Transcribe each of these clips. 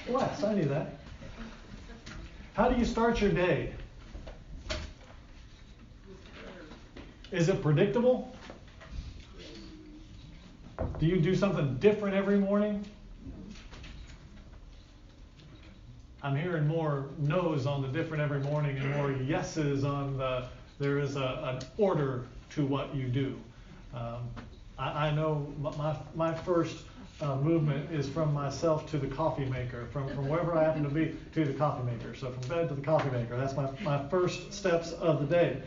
West, I knew that. How do you start your day? Is it predictable? Do you do something different every morning? I'm hearing more no's on the different every morning and more yeses on there is an order to what you do. I know my first movement is from myself to the coffee maker, from wherever I happen to be to the coffee maker. So from bed to the coffee maker. That's my first steps of the day.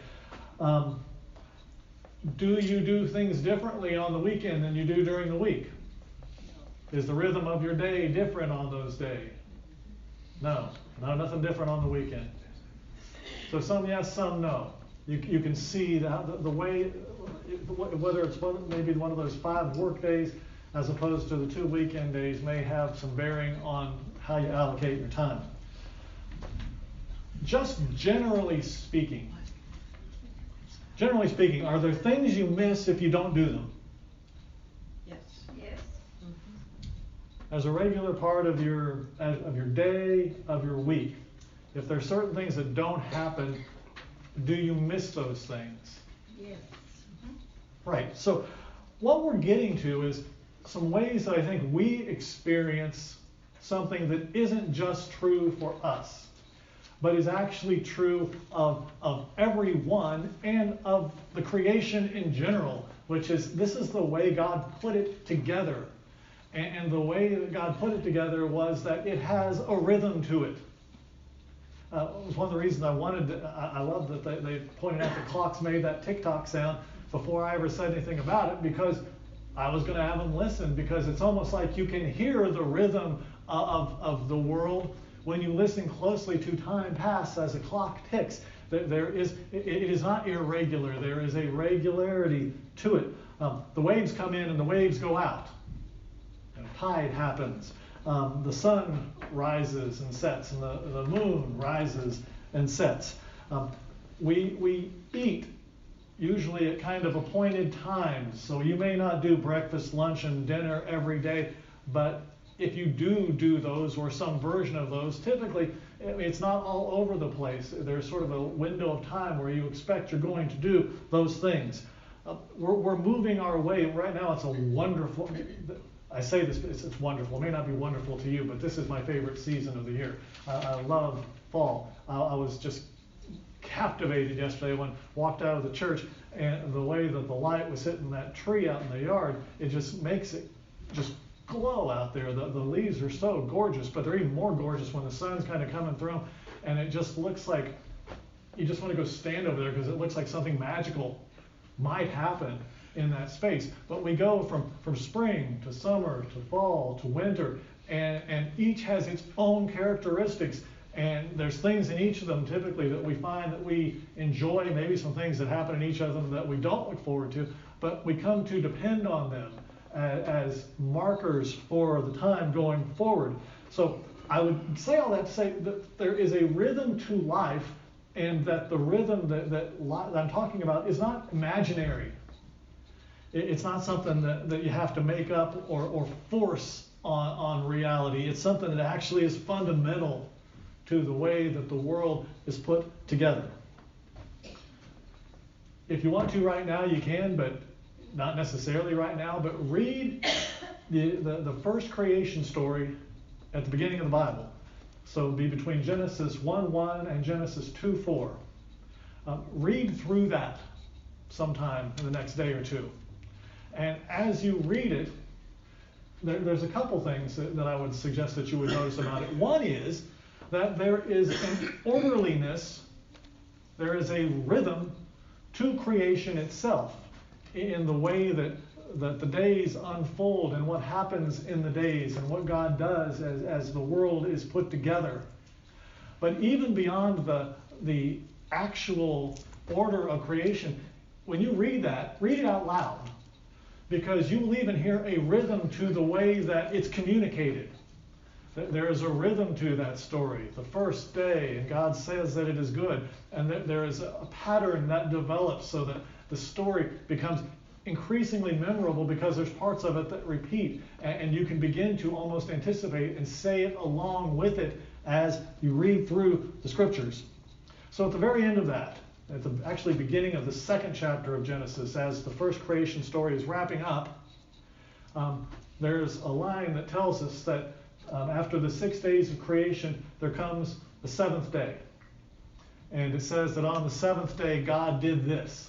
Do you do things differently on the weekend than you do during the week? Is the rhythm of your day different on those days? No, nothing different on the weekend. So some yes, some no. You can see that the way, whether it's maybe one of those 5 work days as opposed to the 2 weekend days may have some bearing on how you allocate your time. Just generally speaking, are there things you miss if you don't do them? Yes. As a regular part of your day, of your week, if there's certain things that don't happen, do you miss those things? Yes. Right. So what we're getting to is some ways that I think we experience something that isn't just true for us, but is actually true of everyone and of the creation in general, which is this is the way God put it together. And the way that God put it together was that it has a rhythm to it. It was one of the reasons I love that they pointed out the clocks made that tick-tock sound before I ever said anything about it, because I was going to have them listen, because it's almost like you can hear the rhythm of the world when you listen closely to time pass as a clock ticks. It is not irregular. There is a regularity to it. The waves come in and the waves go out. Tide happens. The sun rises and sets, and the moon rises and sets. We eat usually at kind of appointed times. So you may not do breakfast, lunch, and dinner every day, but if you do those or some version of those, typically it's not all over the place. There's sort of a window of time where you expect you're going to do those things. We're moving our way. Right now it's a wonderful, I say this, it's wonderful. It may not be wonderful to you, but this is my favorite season of the year. I love fall. I was just captivated yesterday when I walked out of the church, and the way that the light was hitting that tree out in the yard, it just makes it just glow out there. The leaves are so gorgeous, but they're even more gorgeous when the sun's kind of coming through them, and it just looks like you just want to go stand over there because it looks like something magical might happen in that space. But we go from spring to summer to fall to winter, and each has its own characteristics, and there's things in each of them typically that we find that we enjoy, maybe some things that happen in each of them that we don't look forward to, but we come to depend on them as markers for the time going forward. So I would say all that to say that there is a rhythm to life, and that the rhythm that I'm talking about is not imaginary. It's not something that you have to make up or force on reality. It's something that actually is fundamental to the way that the world is put together. If you want to right now, you can, but not necessarily right now. But read the first creation story at the beginning of the Bible. So it'll be between Genesis 1:1 and Genesis 2:4. Read through that sometime in the next day or two. And as you read it, there's a couple things that I would suggest that you would notice about it. One is that there is an orderliness, there is a rhythm to creation itself in the way that the days unfold and what happens in the days and what God does as the world is put together. But even beyond the actual order of creation, when you read that, read it out loud, because you will even hear a rhythm to the way that it's communicated. There is a rhythm to that story. The first day, and God says that it is good, and there is a pattern that develops so that the story becomes increasingly memorable because there's parts of it that repeat, and you can begin to almost anticipate and say it along with it as you read through the scriptures. So at the very end of that, at the actually beginning of the second chapter of Genesis, as the first creation story is wrapping up, there's a line that tells us that after the 6 days of creation, there comes the seventh day. And it says that on the seventh day, God did this.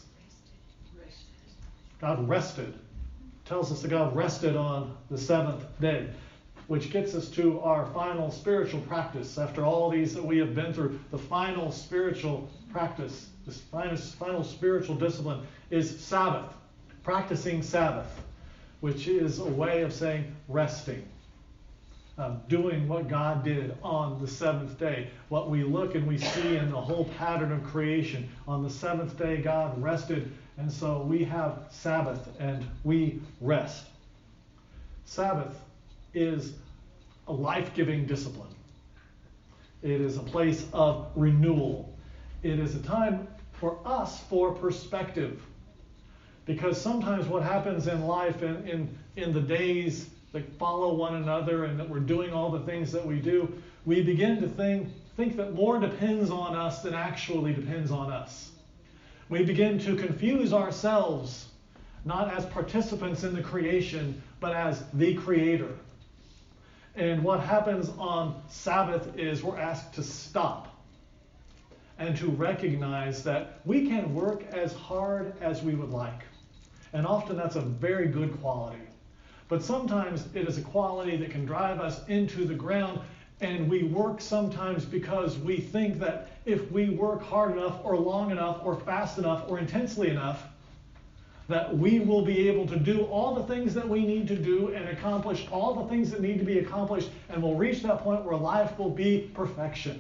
God rested. It tells us that God rested on the seventh day, which gets us to our final spiritual practice. After all these that we have been through, the final spiritual practice, this final spiritual discipline is Sabbath, practicing Sabbath, which is a way of saying resting. Doing what God did on the seventh day. What we look and we see in the whole pattern of creation. On the seventh day, God rested, and so we have Sabbath and we rest. Sabbath is a life-giving discipline. It is a place of renewal. It is a time for us for perspective. Because sometimes what happens in life, in the days that follow one another and that we're doing all the things that we do, we begin to think that more depends on us than actually depends on us. We begin to confuse ourselves, not as participants in the creation, but as the Creator. And what happens on Sabbath is we're asked to stop and to recognize that we can work as hard as we would like. And often that's a very good quality. But sometimes it is a quality that can drive us into the ground, and we work sometimes because we think that if we work hard enough or long enough or fast enough or intensely enough, that we will be able to do all the things that we need to do and accomplish all the things that need to be accomplished, and we'll reach that point where life will be perfection.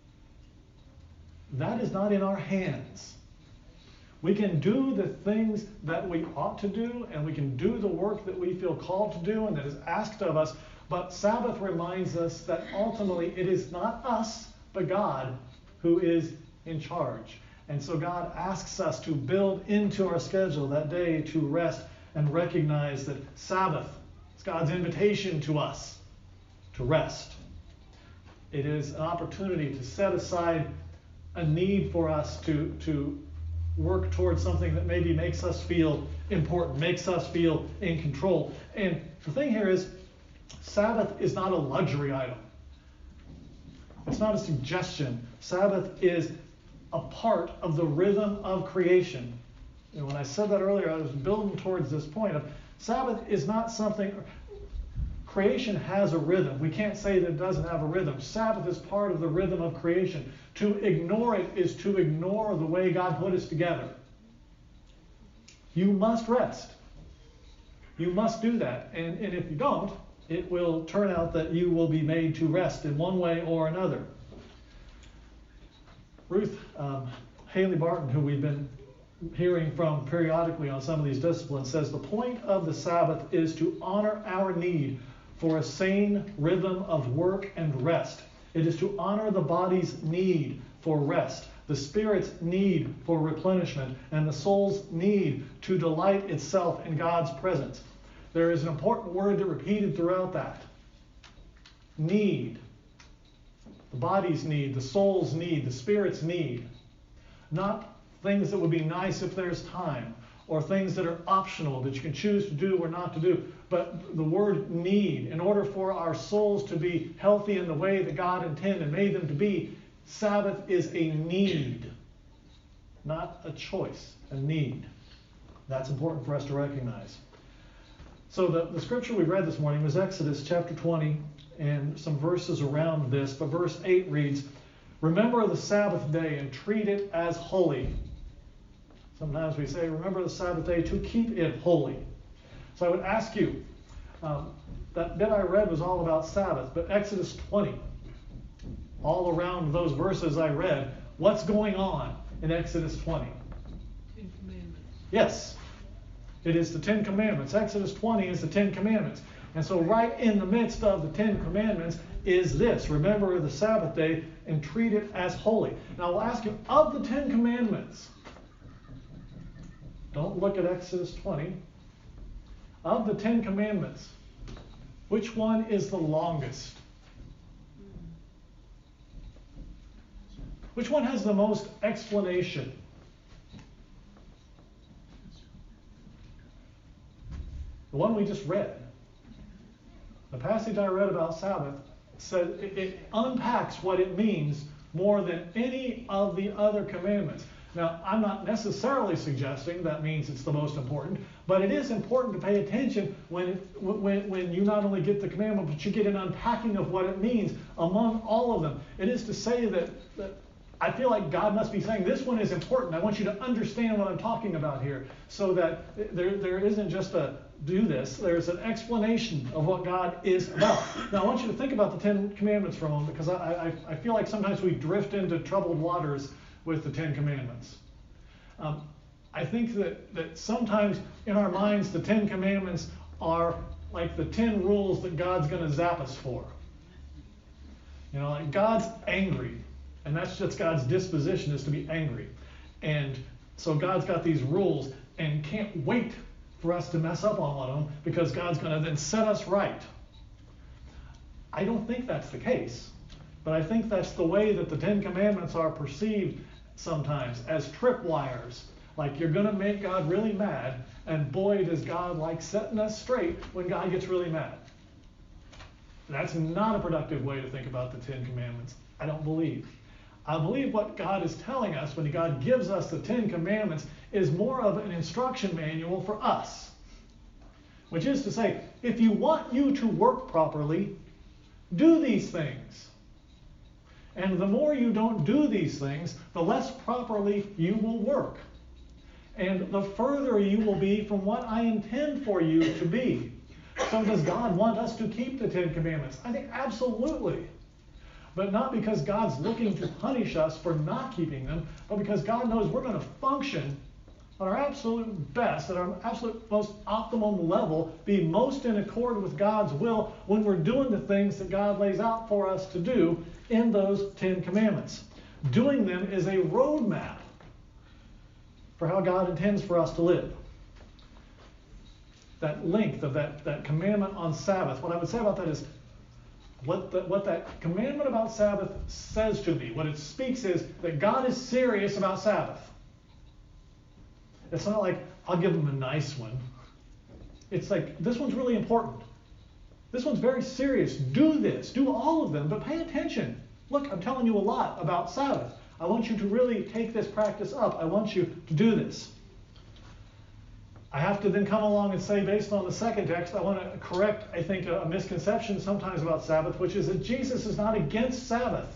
That is not in our hands. We can do the things that we ought to do, and we can do the work that we feel called to do and that is asked of us, but Sabbath reminds us that ultimately it is not us, but God who is in charge. And so God asks us to build into our schedule that day to rest and recognize that Sabbath is God's invitation to us to rest. It is an opportunity to set aside a need for us to work towards something that maybe makes us feel important, makes us feel in control. And the thing here is, Sabbath is not a luxury item. It's not a suggestion. Sabbath is a part of the rhythm of creation. And when I said that earlier, I was building towards this point of Sabbath is not something. Creation has a rhythm. We can't say that it doesn't have a rhythm. Sabbath is part of the rhythm of creation. To ignore it is to ignore the way God put us together. You must rest. You must do that. And if you don't, it will turn out that you will be made to rest in one way or another. Ruth Haley Barton, who we've been hearing from periodically on some of these disciplines, says the point of the Sabbath is to honor our need for a sane rhythm of work and rest. It is to honor the body's need for rest, the spirit's need for replenishment, and the soul's need to delight itself in God's presence. There is an important word that repeated throughout that. Need. The body's need, the soul's need, the spirit's need. Not things that would be nice if there's time, or things that are optional that you can choose to do or not to do. But the word need, in order for our souls to be healthy in the way that God intended and made them to be, Sabbath is a need, not a choice, a need. That's important for us to recognize. So the scripture we read this morning was Exodus chapter 20 and some verses around this. But verse 8 reads, "Remember the Sabbath day and treat it as holy." Sometimes we say, remember the Sabbath day to keep it holy. So I would ask you, that bit I read was all about Sabbath, but Exodus 20, all around those verses I read, what's going on in Exodus 20? 10 Commandments. Yes, it is the 10 Commandments. Exodus 20 is the 10 Commandments. And so right in the midst of the 10 Commandments is this: remember the Sabbath day and treat it as holy. Now I'll ask you, of the 10 Commandments, don't look at Exodus 20. Of the 10 Commandments, which one is the longest? Which one has the most explanation? The one we just read. The passage I read about Sabbath says it unpacks what it means more than any of the other commandments. Now, I'm not necessarily suggesting that means it's the most important, but it is important to pay attention when you not only get the commandment, but you get an unpacking of what it means among all of them. It is to say that I feel like God must be saying, this one is important. I want you to understand what I'm talking about here, so that there isn't just a do this. There's an explanation of what God is about. Now, I want you to think about the 10 Commandments for a moment, because I feel like sometimes we drift into troubled waters with the 10 Commandments. I think that sometimes in our minds, the 10 Commandments are like the 10 rules that God's going to zap us for. You know, like God's angry, and that's just God's disposition, is to be angry. And so God's got these rules and can't wait for us to mess up on one of them, because God's going to then set us right. I don't think that's the case, but I think that's the way that the 10 Commandments are perceived sometimes, as tripwires. Like, you're going to make God really mad, and boy, does God like setting us straight when God gets really mad. That's not a productive way to think about the 10 Commandments, I don't believe. I believe what God is telling us when God gives us the 10 Commandments is more of an instruction manual for us. Which is to say, if you want you to work properly, do these things. And the more you don't do these things, the less properly you will work. And the further you will be from what I intend for you to be. So does God want us to keep the 10 Commandments? I think absolutely. But not because God's looking to punish us for not keeping them, but because God knows we're going to function on our absolute best, at our absolute most optimum level, be most in accord with God's will when we're doing the things that God lays out for us to do in those 10 Commandments. Doing them is a roadmap for how God intends for us to live. That length of that commandment on Sabbath, what I would say about that is, what that commandment about Sabbath says to me, what it speaks is that God is serious about Sabbath. It's not like, I'll give him a nice one. It's like, this one's really important. This one's very serious. Do this. Do all of them, but pay attention. Look, I'm telling you a lot about Sabbath. I want you to really take this practice up. I want you to do this. I have to then come along and say, based on the second text, I want to correct, I think, a misconception sometimes about Sabbath, which is that Jesus is not against Sabbath.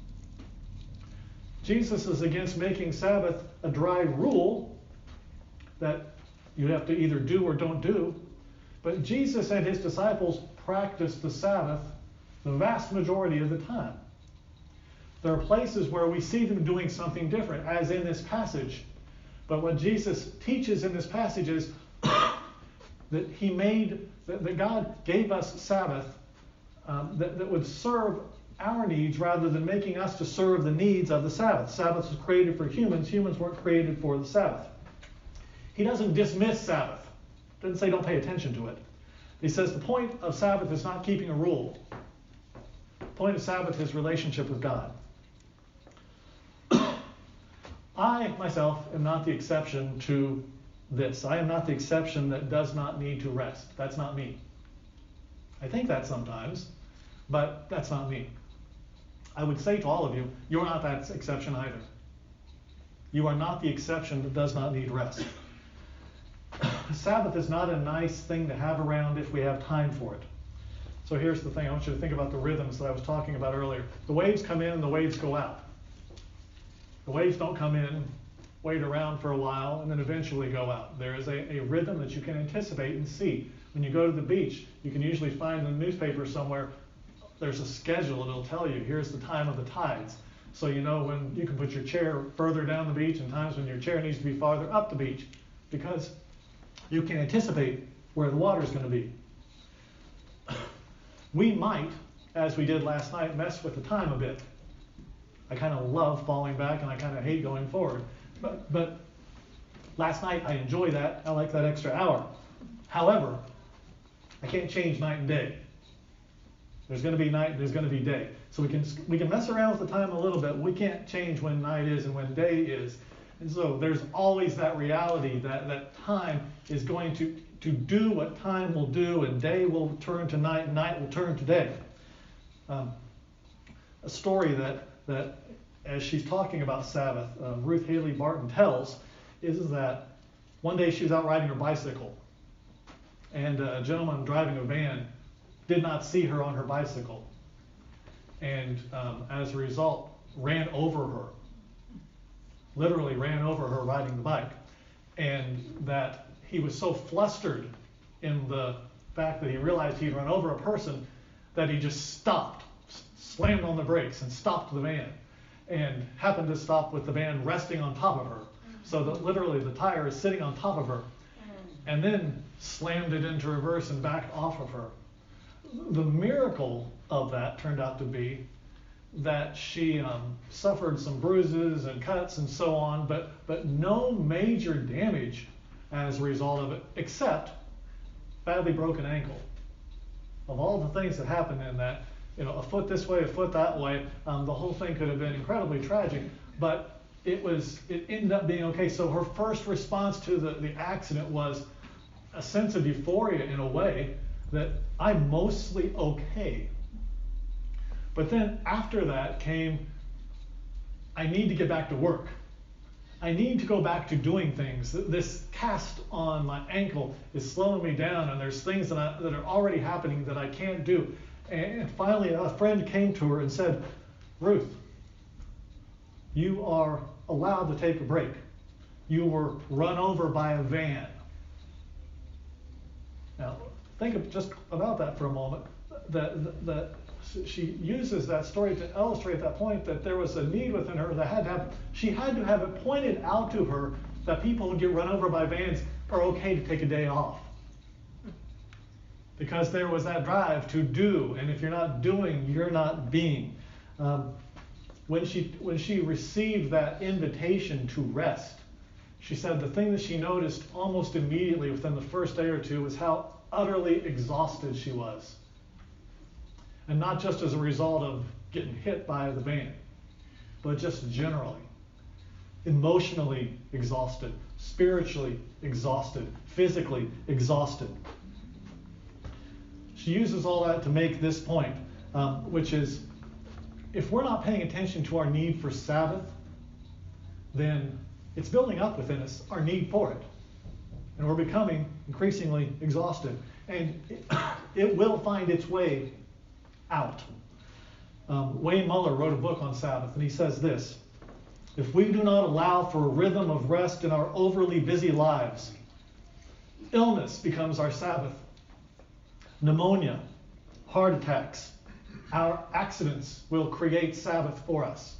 Jesus is against making Sabbath a dry rule that you have to either do or don't do. But Jesus and his disciples practiced the Sabbath the vast majority of the time. There are places where we see them doing something different, as in this passage. But what Jesus teaches in this passage is that God gave us Sabbath that would serve our needs rather than making us to serve the needs of the Sabbath. Sabbath was created for humans. Humans weren't created for the Sabbath. He doesn't dismiss Sabbath. Doesn't say don't pay attention to it. He says the point of Sabbath is not keeping a rule. The point of Sabbath is relationship with God. I, myself, am not the exception to this. I am not the exception that does not need to rest. That's not me. I think that sometimes, but that's not me. I would say to all of you, you're not that exception either. You are not the exception that does not need rest. Sabbath is not a nice thing to have around if we have time for it. So here's the thing. I want you to think about the rhythms that I was talking about earlier. The waves come in and the waves go out. The waves don't come in, wait around for a while, and then eventually go out. There is a rhythm that you can anticipate and see. When you go to the beach, you can usually find in the newspaper somewhere, there's a schedule that'll tell you, here's the time of the tides. So you know when you can put your chair further down the beach and times when your chair needs to be farther up the beach, because you can anticipate where the water's going to be. We might, as we did last night, mess with the time a bit. I kind of love falling back and I kind of hate going forward. But last night I enjoy that. I like that extra hour. However, I can't change night and day. There's going to be night, there's going to be day. So we can mess around with the time a little bit. We can't change when night is and when day is. And so there's always that reality that time is going to do what time will do, and day will turn to night, and night will turn to day. A story that as she's talking about Sabbath, Ruth Haley Barton tells, is that one day she was out riding her bicycle, and a gentleman driving a van did not see her on her bicycle, and as a result ran over her, literally ran over her riding the bike, and that he was so flustered in the fact that he realized he'd run over a person that he just stopped, slammed on the brakes and stopped the van, and happened to stop with the van resting on top of her, so that literally the tire is sitting on top of her, and then slammed it into reverse and back off of her. The miracle of that turned out to be that she suffered some bruises and cuts and so on, but no major damage as a result of it, except badly broken ankle. Of all the things that happened in that, a foot this way, a foot that way, the whole thing could have been incredibly tragic, but it ended up being okay. So her first response to the accident was a sense of euphoria in a way, that I'm mostly okay. But then after that came, I need to get back to work. I need to go back to doing things. This cast on my ankle is slowing me down, and there's things that are already happening that I can't do. And finally, a friend came to her and said, Ruth, you are allowed to take a break. You were run over by a van. Now, think just about that for a moment. That she uses that story to illustrate that point, that there was a need within her that she had to have it pointed out to her that people who get run over by vans are okay to take a day off. Because there was that drive to do, and if you're not doing, you're not being. When she received that invitation to rest, she said the thing that she noticed almost immediately within the first day or two was how utterly exhausted she was. And not just as a result of getting hit by the van, but just generally. Emotionally exhausted, spiritually exhausted, physically exhausted. She uses all that to make this point, which is, if we're not paying attention to our need for Sabbath, then it's building up within us, our need for it. And we're becoming increasingly exhausted. And it will find its way out. Wayne Muller wrote a book on Sabbath, and he says this: if we do not allow for a rhythm of rest in our overly busy lives, illness becomes our Sabbath. Pneumonia, heart attacks, our accidents will create Sabbath for us.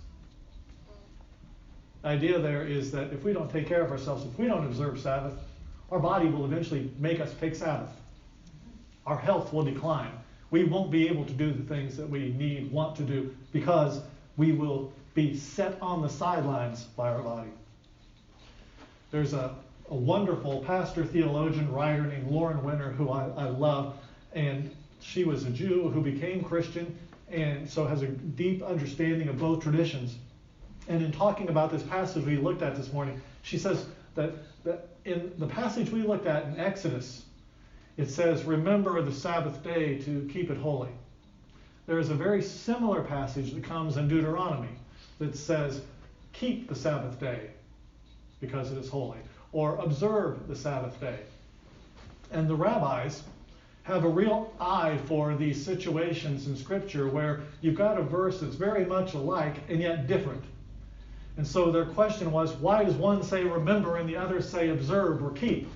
The idea there is that if we don't take care of ourselves, if we don't observe Sabbath, our body will eventually make us take Sabbath. Our health will decline. We won't be able to do the things that we want to do, because we will be set on the sidelines by our body. There's a wonderful pastor, theologian, writer named Lauren Winner, who I love, and she was a Jew who became Christian, and so has a deep understanding of both traditions. And in talking about this passage we looked at this morning, she says that in the passage we looked at in Exodus, it says, remember the Sabbath day to keep it holy. There is a very similar passage that comes in Deuteronomy that says, keep the Sabbath day because it is holy, or observe the Sabbath day. And the rabbis have a real eye for these situations in Scripture where you've got a verse that's very much alike and yet different. And so their question was, why does one say remember and the other say observe or keep?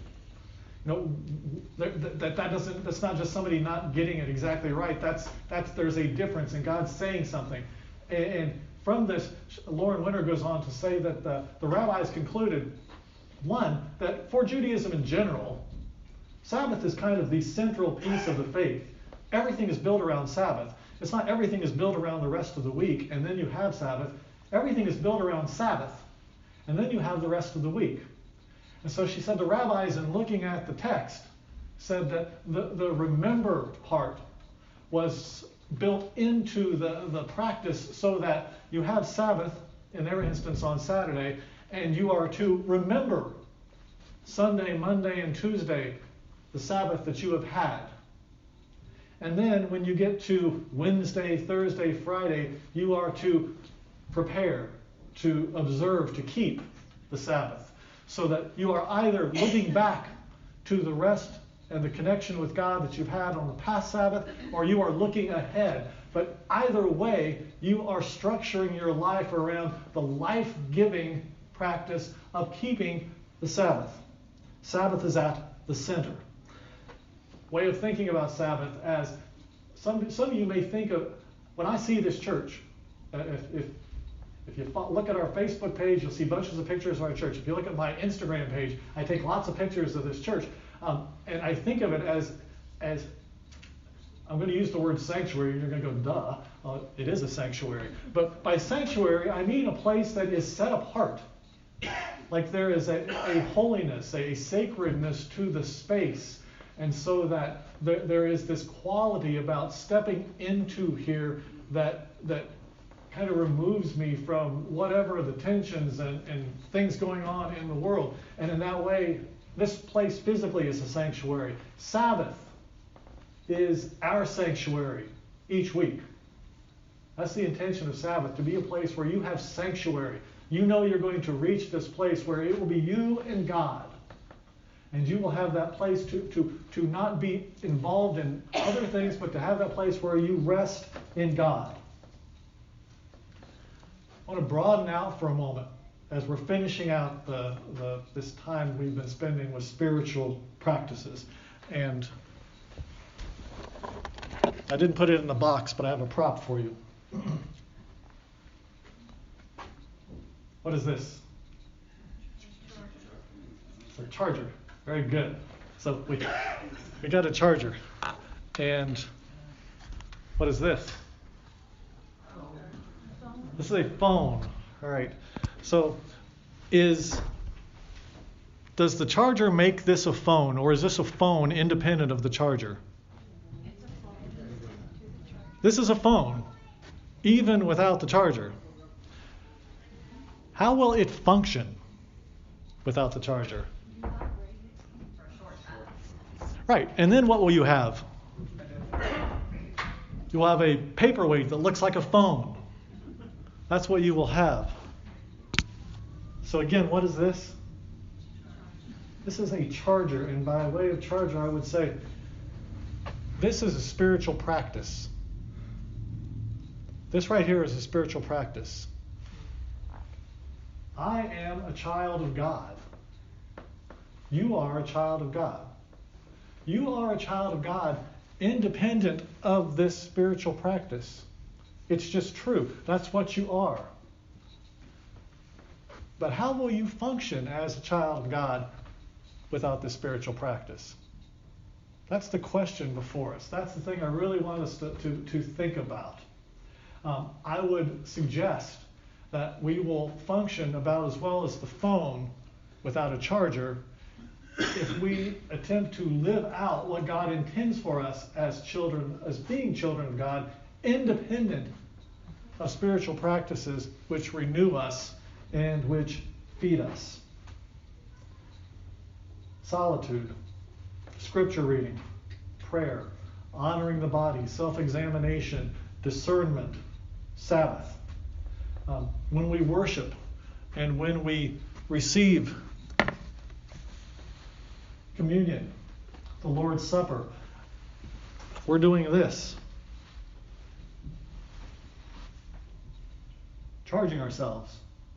That's not just somebody not getting it exactly right. There's a difference, and God's saying something. And from this, Lauren Winter goes on to say that the rabbis concluded, one, that for Judaism in general, Sabbath is kind of the central piece of the faith. Everything is built around Sabbath. It's not everything is built around the rest of the week, and then you have Sabbath. Everything is built around Sabbath, and then you have the rest of the week. And so she said the rabbis, in looking at the text, said that the remember part was built into the practice so that you have Sabbath, in their instance on Saturday, and you are to remember Sunday, Monday, and Tuesday, the Sabbath that you have had. And then when you get to Wednesday, Thursday, Friday, you are to prepare, to observe, to keep the Sabbath. So that you are either looking back to the rest and the connection with God that you've had on the past Sabbath, or you are looking ahead. But either way, you are structuring your life around the life-giving practice of keeping the Sabbath. Sabbath is at the center. Way of thinking about Sabbath as some of you may think of, when I see this church, if you look at our Facebook page, you'll see bunches of pictures of our church. If you look at my Instagram page, I take lots of pictures of this church. And I think of it as I'm going to use the word sanctuary, and you're going to go, duh, it is a sanctuary. But by sanctuary, I mean a place that is set apart. Like there is a holiness, a sacredness to the space. And so that there is this quality about stepping into here that kind of removes me from whatever the tensions and things going on in the world. And in that way, this place physically is a sanctuary. Sabbath is our sanctuary each week. That's the intention of Sabbath, to be a place where you have sanctuary. You know you're going to reach this place where it will be you and God. And you will have that place to not be involved in other things, but to have that place where you rest in God. I want to broaden out for a moment as we're finishing out this time we've been spending with spiritual practices. And I didn't put it in the box, but I have a prop for you. What is this? It's a charger. Very good. So we got a charger. And what is this? This is a phone. All right. So does the charger make this a phone, or is this a phone independent of the charger? It's a phone. This is a phone, even without the charger. How will it function without the charger? Right, and then what will you have? You will have a paperweight that looks like a phone. That's what you will have. So again, what is this? This is a charger, and by way of charger, I would say this is a spiritual practice. This right here is a spiritual practice. I am a child of God. You are a child of God. You are a child of God independent of this spiritual practice. It's just true. That's what you are. But how will you function as a child of God without this spiritual practice? That's the question before us. That's the thing I really want us to think about. I would suggest that we will function about as well as the phone without a charger if we attempt to live out what God intends for us as children, as being children of God, independent of spiritual practices which renew us and which feed us. Solitude, scripture reading, prayer, honoring the body, self-examination, discernment, Sabbath. When we worship and when we receive communion, the Lord's Supper, we're doing this. Charging ourselves.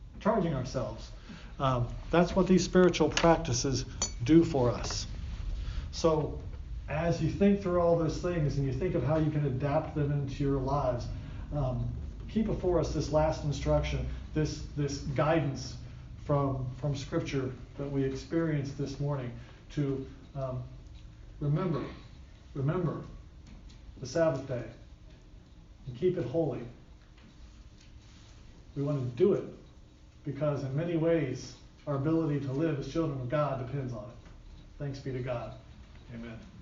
That's what these spiritual practices do for us. So as you think through all those things and you think of how you can adapt them into your lives, keep before us this last instruction, this guidance from Scripture that we experienced this morning to remember the Sabbath day and keep it holy. We want to do it because in many ways our ability to live as children of God depends on it. Thanks be to God. Amen.